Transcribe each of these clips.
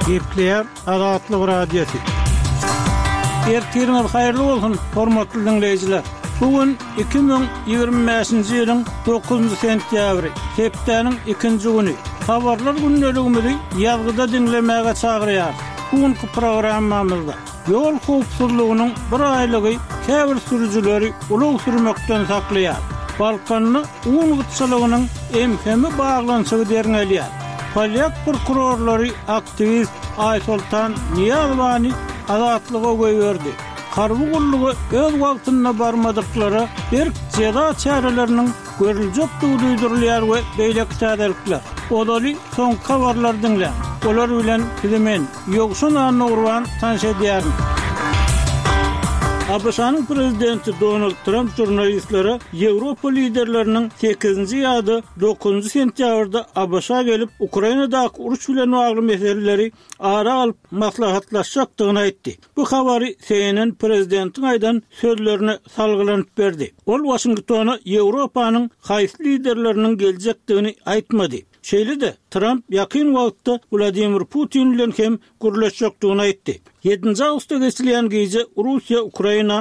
Gepler Azatlyk Radiosu. Ertirňiz haýyrly bolsun, hormatly dinleýijiler. Bugün 2025-nji ýylyň 9-njy sentýabry, hepdeniň 2-nji güni. Habarlar günneligimizi ýazgyda dinlemäge çagyrýar. Bugünkü programmamyzda ýol howpsuzlygynyň bir aýlygy käbir sürüjileri ulug sürmekden saklaýar. Balkanyny uň gıtçylygynyň emhemi baglançygy derňelýär. Polyak prokurorlary aktivist Aysultan Niyazwany azatlyga goýberdi. Karby gullugy öz wagtynda barmadyklary bir ceza çäreleriniň görüljekdigi duýdurulýar we beýleki täzelikler. Odaly soň habarlar dinle. Olar bilen bilemen ýoksun anurwan tanşedýär. ABŞ'nın prezidenti Donald Trump jurnalistlere Ýewropa liderlerinin 8-nji ýa-da 9-njy sentýabrda ABŞ'a gelip Ukrainadaky uruş bilen bagly meseleleri ara alyp maslahatlaşjakdygyny aýtdy. Bu habary CNN prezidentiň aýdan sözlerine salgylanyp berdi. Ol Washingtona Ýewropanyň haýsy liderlerinin geljekdigini aýtmady. Şeýle-de Trump ýakyn wagtda Vladimir Putin bilen hem gürleşjekdigini aýtdy. 7-nji awgustda geçilen gece Russiya Ukraina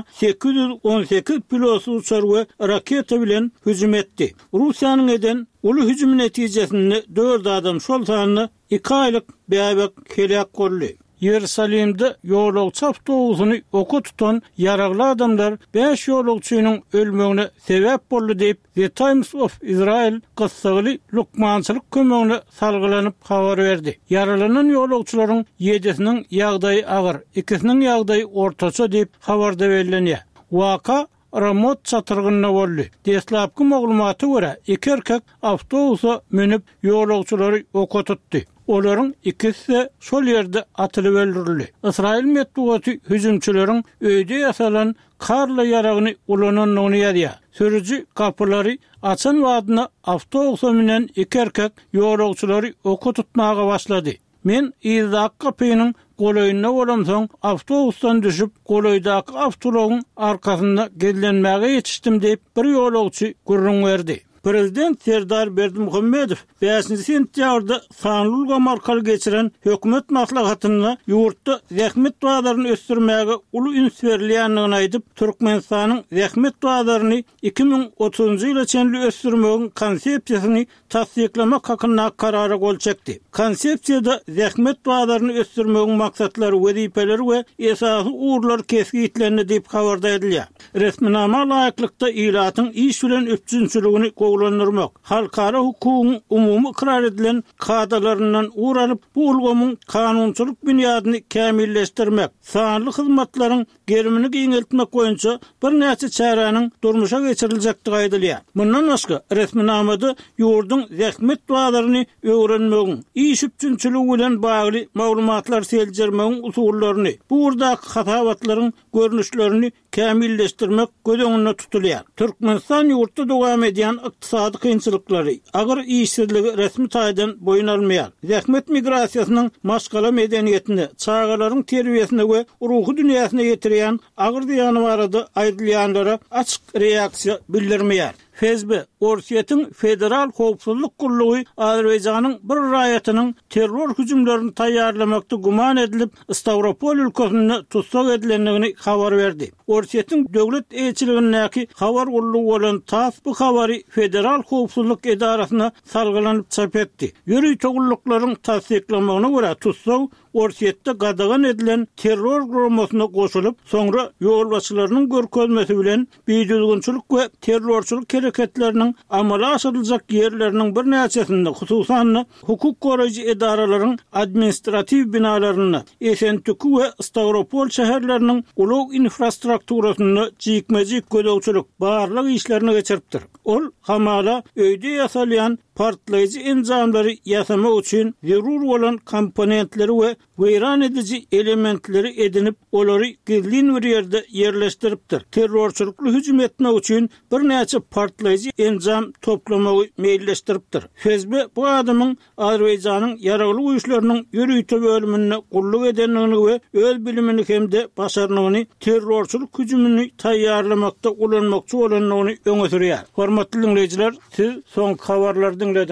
818 pilotly uçar we raketa bilen hüjüm etdi. Russiýanyň eden uly hüjüm netijesinde 4 adam şol sanyny 2 aýlyk bäbek helak boldy. Ýerusalimde ýolagçy awtobusyny oka tutan ýaragly adamlar 5 ýolagçynyň ölmegine sebäp boldy diýip The Times of Israel gyssaly lukmançylyk kömegine salgylanyp habar berdi. Yaralanan ýolagçylaryň 7-siniň ýagdaýy agyr, 2-siniň ýagdaýy ortaça diýip habarda berilýär. Waka Ramot çatırgyna boldy. Deslapky maglumaty görä, 2 erkek awtobusa menip ýolagçylary oka tutdy. Olaryň ikisi şol ýerde atylyp öldürildi. Israil medeniýeti hüjümçileriň öýde ýasalan karly ýaragyny ulananyny ýadýar. Sürüji kapylary açan wagtyna awtobusa menen 2 erkek ýolagçylary oka tutmaga başlady. Men izak kapynyň golaýyna bolamsoň awtobusdan düşüp golaýdaky awtologyň arkasynda gelenmäge ýetişdim diýip bir ýolagçy gurrun berdi. Prezident Serdar Berdimuhammedow 5-nji sentýabrda sanlyga markal geçiren hökümet maslahatyna ýurtda zähmet wagtlaryny ösdürmäge uly üns berilýändigini aýdyp, Türkmenistanyň zähmet wagtlaryny 2030-njy ýyla çenli ösdürmegiň konsepsiýasyny tasdiklamak hakyna karara gol çekdi. Konsepsiýada zähmet wagtlaryny ösdürmegiň maksatlary, wezipeleri we esasy uğurlar kesgitlerini diýip habarda edilýär. Resminama laýyklykda ilatyň iş bilen öpçünçiligini gowlanyrmak, halkara hukugyň umumy ikrar edilen kadalaryndan uğranyp bu ulgamyň kanunçylyk bünýadyny kämilleşdirmek, sanly hyzmatlaryň gerimini giňeltmek boýunça bir näçe çäranyň durmuşa geçiriljekdigi aýdylýar. Bundan başga resminamada ýurdun zähmet wagtlaryny öwrenmegiň, iş üçinçiligi bilen bagly maglumatlar seljermegiň usullaryny, bu urdaky hatawatlaryň görnüşlerini kämilleşdirmek göz tutulýar. Türkmenistan ýurtda dowam edýän iqtisady kynçylyklary, agyr işsizligi resmi taýdan boyun almaýar. Zähmet migrasiýasynyň maşgala medeniýetine, çağalaryň terbiýesine we ruhy dünýäsine ýetirýän agyr ýany barada aýdylýanlara açyk reaksiýa bildirmeýär. FSB, Orsiýetiň Federal Howpsuzlyk Gullugy Azerbaýjanyň bir raýatynyň terror hüjümlerini taýýarlamakda guman edilip Stavropol ülkesinde tutsak edilendigini habar berdi. Orsiýetiň döwlet elçiligindäki habar gullugy bolan TASS bu habary Federal Howpsuzlyk Edarasyna salgylanyp çap etdi. Ýürüý togulluklaryn tasdiklamagyna görä tutsak Orsiýetde gadagan edilen terror guramasyna goşulyp, soňra ýolbaşçylarynyň görkezmesi bilen beýdilginçilik we terrorçylyk hereketleriniň amala aşyryljak ýerleriniň bir näçesinde, hususan hukuk goraýjy edaralaryň administrativ binalaryny, Esentüki we Stavropol şäherleriniň ulug infrastrukturasyny jikmejik gödöwçilik barlyk işlerini geçiripdir. Ol hamala öýde ýasalýan partlaýjy enjamlary ýasamak üçin zerur bolan komponentleri we weýran edici elementleri edinip olary gizlin bir ýerde ýerleşdiripdir. Terrorçylykly hüjüm etmek üçin bir näçe partlaýjy enjam toplamagy meýilleşdiripdir. FSB bu adamyň Azerbaýjanyň ýaragly güýçleriniň ýürüýte bölümine gulluk edenligini we öz bilimini hemde başarmagyny terrorçylyk hüjümini taýýarlamakda ulanmakçy bolanlygyny öňe sürýär. Hormatly dinleýijiler, siz soň habarlardan